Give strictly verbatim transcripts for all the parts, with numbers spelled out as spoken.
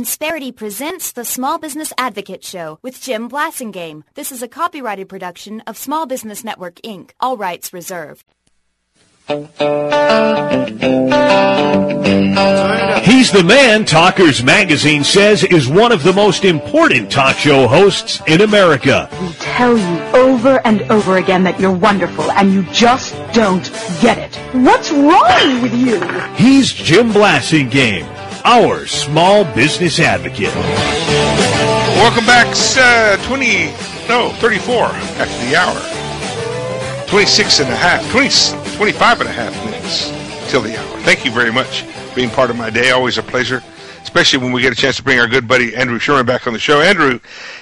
Insperity presents the Small Business Advocate Show with Jim Blasingame. This is a copyrighted production of Small Business Network, Incorporated. All rights reserved. He's the man Talkers Magazine says is one of the most important talk show hosts in America. We tell you over and over again that you're wonderful, and you just don't get it. What's wrong with you? He's Jim Blasingame, our small business advocate. Welcome back. Uh, twenty, no, thirty-four after the hour. twenty-six and a half, twenty, twenty-five and a half minutes till the hour. Thank you very much for being part of my day. Always a pleasure, especially when we get a chance to bring our good buddy Andrew Sherman back on the show. Andrew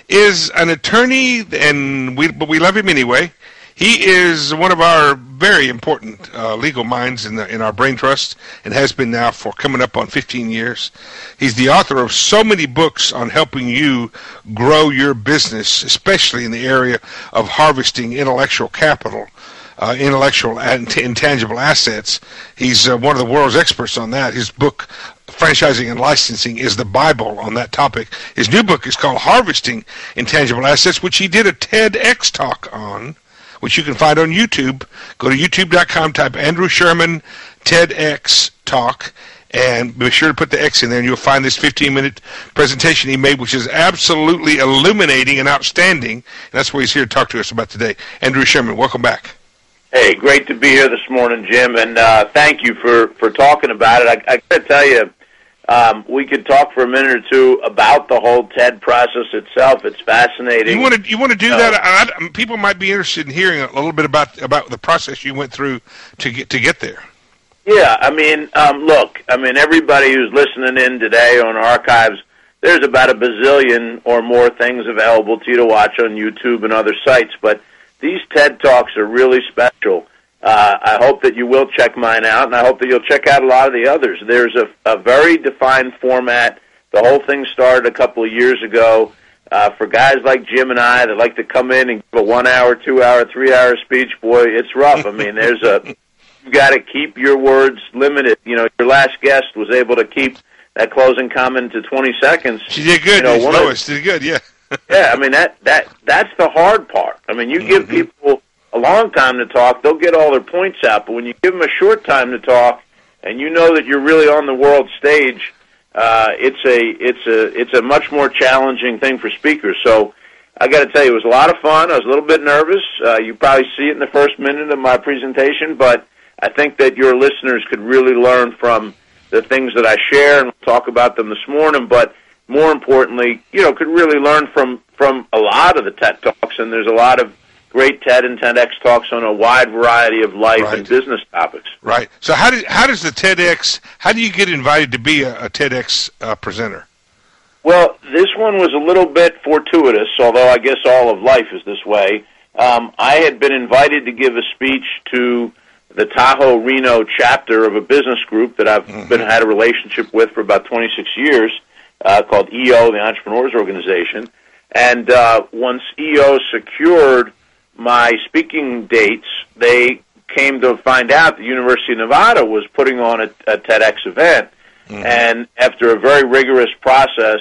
is an attorney, and we but we love him anyway. He is one of our very important uh, legal minds in the, in our brain trust, and has been now for coming up on fifteen years. He's the author of so many books on helping you grow your business, especially in the area of harvesting intellectual capital, uh, intellectual and intangible assets. He's uh, one of the world's experts on that. His book, Franchising and Licensing, is the Bible on that topic. His new book is called Harvesting Intangible Assets, which he did a TEDx talk on, which you can find on YouTube. Go to youtube dot com, type Andrew Sherman TEDx talk, and be sure to put the X in there, and you'll find this fifteen-minute presentation he made, which is absolutely illuminating and outstanding. And that's what he's here to talk to us about today. Andrew Sherman, welcome back. Hey, great to be here this morning, Jim, and uh, thank you for, for talking about it. I, I got to tell you, Um, we could talk for a minute or two about the whole TED process itself. It's fascinating. You want to you want to do uh, that? I, I, people might be interested in hearing a little bit about about the process you went through to get to get there. Yeah, I mean, um, look, I mean, everybody who's listening in today on Archives, there's about a bazillion or more things available to you to watch on YouTube and other sites. But these TED Talks are really special. Uh, I hope that you will check mine out, and I hope that you'll check out a lot of the others. There's a, a very defined format. The whole thing started a couple of years ago uh, for guys like Jim and I that like to come in and give a one-hour, two-hour, three-hour speech. Boy, it's rough. I mean, there's a you've got to keep your words limited. You know, your last guest was able to keep that closing comment to twenty seconds. She did good. You know, Lois did good, yeah. yeah, I mean, that, that that's the hard part. I mean, you mm-hmm. give people a long time to talk, they'll get all their points out. But when you give them a short time to talk, and you know that you're really on the world stage, uh, it's a it's a it's a much more challenging thing for speakers. So I got to tell you, it was a lot of fun. I was a little bit nervous. Uh, you probably see it in the first minute of my presentation, but I think that your listeners could really learn from the things that I share, and we'll talk about them this morning. But more importantly, you know, could really learn from from a lot of the TED Talks, and there's a lot of great TED and TEDx talks on a wide variety of life right. and business topics. Right. So how do how does the TEDx? How do you get invited to be a, a TEDx uh, presenter? Well, this one was a little bit fortuitous, although I guess all of life is this way. Um, I had been invited to give a speech to the Tahoe Reno chapter of a business group that I've mm-hmm. been had a relationship with for about twenty-six years, uh, called E O, the Entrepreneurs Organization. And uh, once E O secured my speaking dates, they came to find out the University of Nevada was putting on a, a TEDx event. Mm-hmm. And after a very rigorous process,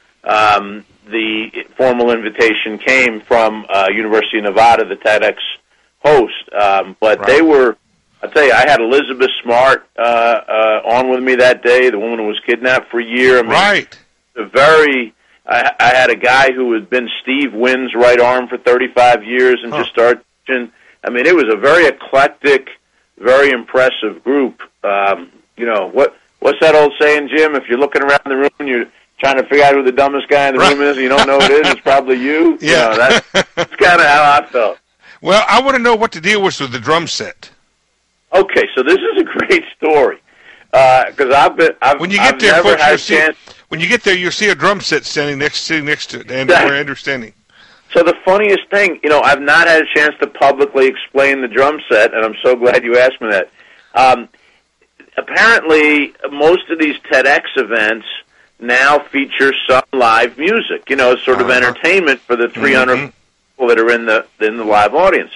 um, the formal invitation came from uh, University of Nevada, the TEDx host. Um, but right. they were, I'll tell you, I had Elizabeth Smart uh, uh, on with me that day, the woman who was kidnapped for a year. I mean, right. A very... I, I had a guy who had been Steve Wynn's right arm for thirty-five years and huh. just started. I mean, it was a very eclectic, very impressive group. Um, you know, what what's that old saying, Jim? If you're looking around the room and you're trying to figure out who the dumbest guy in the right. room is and you don't know who it is, it's probably you. Yeah. You know, that's, that's kind of how I felt. Well, I want to know what the deal was with the drum set. Okay, so this is a great story. Because uh, I've been, I've, when you get I've there, never folks, had a see, chance. When you get there, you'll see a drum set standing next, sitting next to Andrew, where Andrew's standing. So the funniest thing, you know, I've not had a chance to publicly explain the drum set, and I'm so glad you asked me that. Um, apparently, most of these TEDx events now feature some live music. You know, sort of uh-huh. entertainment for the three hundred mm-hmm. people that are in the in the live audience.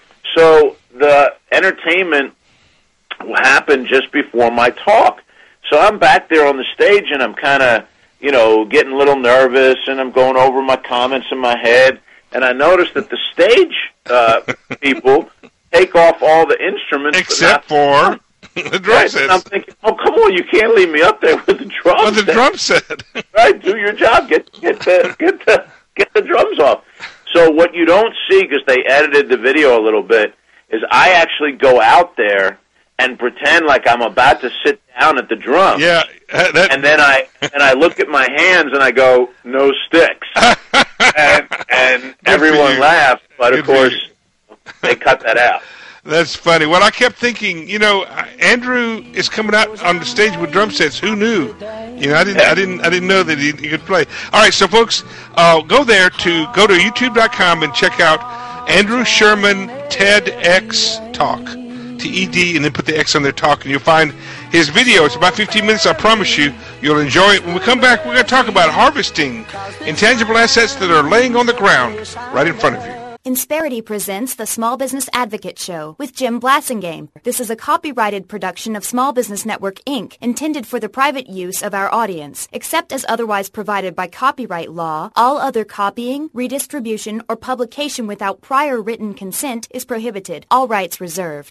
So the entertainment happened just before my talk. So I'm back there on the stage, and I'm kind of, you know, getting a little nervous, and I'm going over my comments in my head, and I noticed that the stage uh, people take off all the instruments. Except for the drum right, set. And I'm thinking, oh, come on, you can't leave me up there with the drum With the set. drum set. Right, do your job. Get get the get the get the drums off. So what you don't see, because they edited the video a little bit, is I actually go out there and pretend like I'm about to sit down at the drum. Yeah, uh, that, and then I and I look at my hands and I go, no sticks, and, and everyone laughs. But Good of course, they cut that out. That's funny. Well, I kept thinking, you know, Andrew is coming out on the stage with drum sets. Who knew? You know, I didn't, I didn't, I didn't know that he, he could play. All right, so folks, uh, go there to go to YouTube dot com and check out Andrew Sherman TEDx Talk, T E D, and then put the X on their talk, and you'll find his video. It's about fifteen minutes. I promise you, you'll enjoy it. When we come back, we're going to talk about harvesting intangible assets that are laying on the ground right in front of you. Insperity presents the Small Business Advocate Show with Jim Blasingame. This is a copyrighted production of Small Business Network, Incorporated, intended for the private use of our audience. Except as otherwise provided by copyright law, all other copying, redistribution, or publication without prior written consent is prohibited. All rights reserved.